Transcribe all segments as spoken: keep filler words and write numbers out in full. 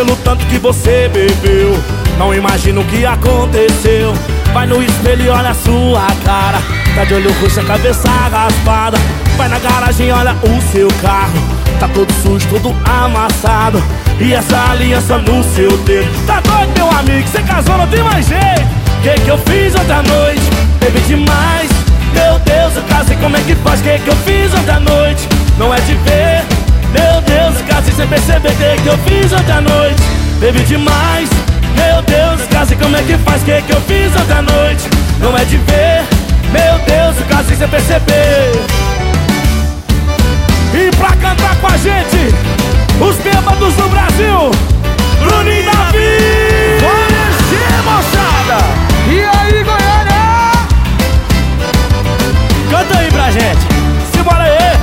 Pelo tanto que você bebeu, não imagino o que aconteceu. Vai no espelho e olha a sua cara, tá de olho roxo, a cabeça raspada. Vai na garagem e olha o seu carro, tá todo sujo, todo amassado. E essa aliança no seu dedo. Tá doido, meu amigo, cê casou, não tem mais jeito. Que que eu fiz ontem à noite? Bebi demais, meu Deus, eu casei, como é que faz? Que que eu fiz ontem à noite? Não é de ver, meu Deus, eu casei sem perceber. Que que eu fiz ontem à noite? Bebi demais, meu Deus, eu casei, como é que faz? Que que eu fiz ontem à noite? Não é de ver, meu Deus, eu casei sem perceber. E pra cantar com a gente, os bêbados do Brasil, Bruninho e Davi! Bora encher, moçada! E aí, Goiânia? Canta aí pra gente, simbora aí!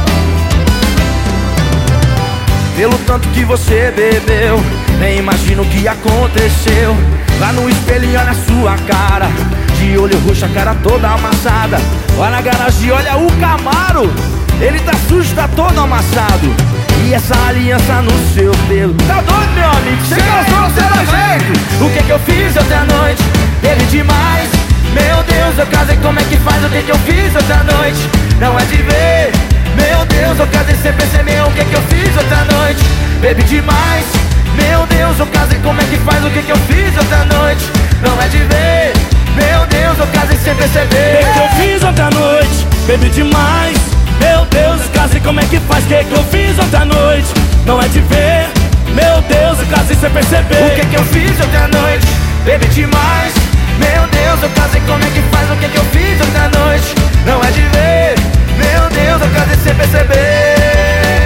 Pelo tanto que você bebeu, nem imagino o que aconteceu. Lá no espelho e olha a sua cara, de olho roxo, a cara toda amassada. Lá na garagem olha o Camaro, ele tá sujo, tá todo amassado. E essa aliança no seu pelo. Tá doido, meu amigo? Você casou, você dá jeito. O que que eu fiz ontem à noite? Bebi demais, meu Deus, eu casei, como é que faz? O que que eu fiz ontem à noite? Não é de ver, meu Deus, eu casei sem perceber. O que que eu fiz ontem à noite? Bebi demais, meu Deus, eu casei, como é que faz? O que que eu fiz ontem à noite? Não é de ver, meu Deus, eu casei sem perceber. Que que eu fiz ontem à noite? Bebi demais, meu Deus, eu casei, como é que faz? Que que eu fiz ontem à noite? Não é de ver, meu Deus, eu casei sem perceber. O que que eu fiz ontem à noite? Bebi demais, meu Deus, eu casei, como é que faz? O que que eu fiz ontem à noite? Não é de ver, meu Deus, eu casei sem perceber.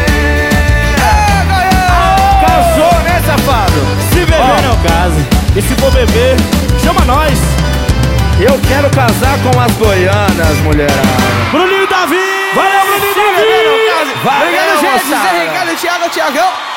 Casou, né, safado? Se beber não case, e se for beber, chama nós. Eu quero casar com as goianas, mulherada. Bruninho e Davi! Valeu, Bruninho e Davi! Valeu, Obrigado, gente! moçada. Zé Ricardo, Thiago, Thiagão.